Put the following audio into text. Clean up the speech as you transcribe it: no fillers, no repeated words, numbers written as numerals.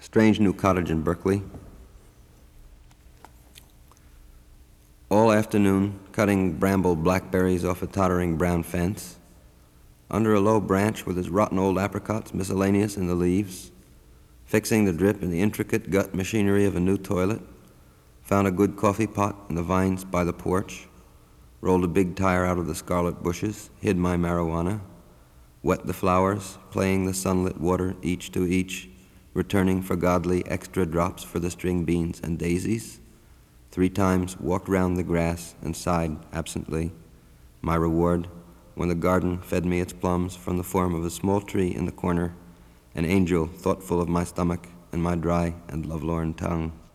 Strange new cottage in Berkeley. All afternoon, cutting bramble blackberries off a tottering brown fence. Under a low branch with its rotten old apricots miscellaneous in the leaves. Fixing the drip in the intricate gut machinery of a new toilet. Found a good coffee pot in the vines by the porch. Rolled a big tire out of the scarlet bushes. Hid my marijuana. Wet the flowers, playing the sunlit water each to each. Returning for godly extra drops for the string beans and daisies. 3 times walked round the grass and sighed absently. My reward, when the garden fed me its plums from the form of a small tree in the corner, an angel thoughtful of my stomach and my dry and lovelorn tongue.